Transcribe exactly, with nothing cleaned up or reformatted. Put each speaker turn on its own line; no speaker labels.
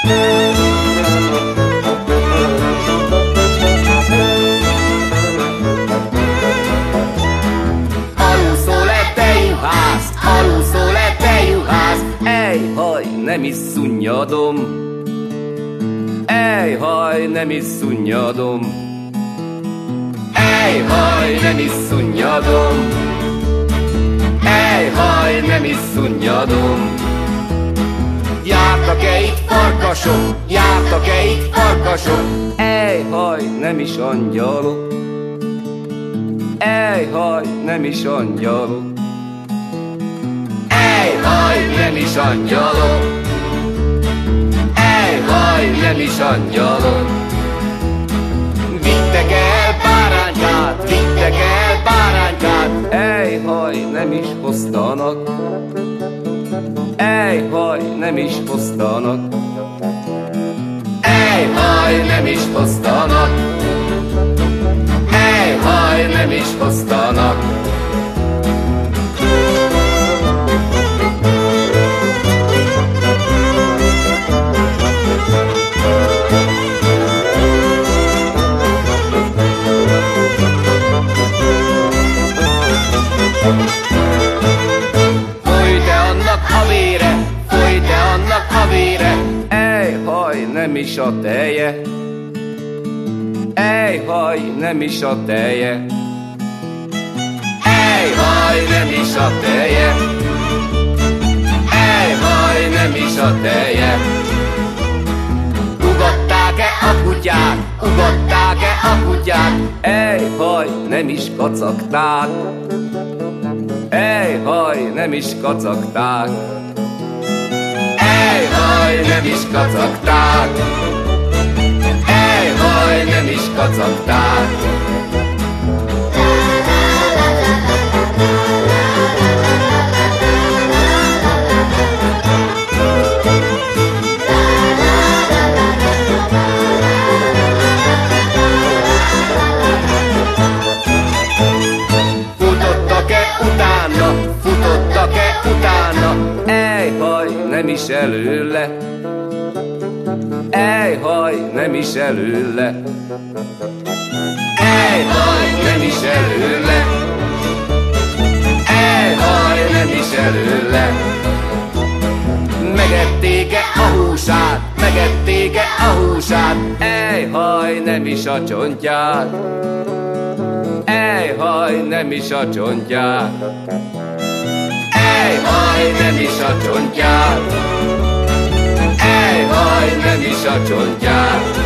Nem is szunnyadom, ejhaj, nem is szunnyadom, ejhaj, nem is szunnyadom, ejhaj, nem is szunnyadom. Jártak-e itt farkasok, jártak-e itt farkasok, ejhaj, nem is angyalok, ejhaj, nem is angyalok, ejhaj, nem is angyalok, ejhaj, nem is angyalok. Vittek el báránykát, vittek el báránykát, ejhaj, nem is hoztanak, ejhaj, nem is hoztanak, ejhaj, nem is hoztanak, ejhaj, nem is hoztanak. Fúj te annak a vére, fúj te annak a vére, ejhaj, nem is a teje, ejhaj, nem is a teje, ejhaj, nem is a teje, ejhaj, nem is a teje. Ugatták-e a kutyák, ugatták-e a kutyák, ejhaj, nem is kacagták, ejhaj, nem is kacagták, ejhaj, nem is kacagták, ejhaj, nem is kacagták. Futottak-e utána, ejhaj, nem is előle, ejhaj, nem is előle, ejhaj, nem is előle, ejhaj, nem is előle. Megették-e a húsát, megették-e a húsát, ejhaj, nem is a csontját, ejhaj, nem is a csontját, ejhaj, nem is a csontját, ejhaj, nem is a csontját.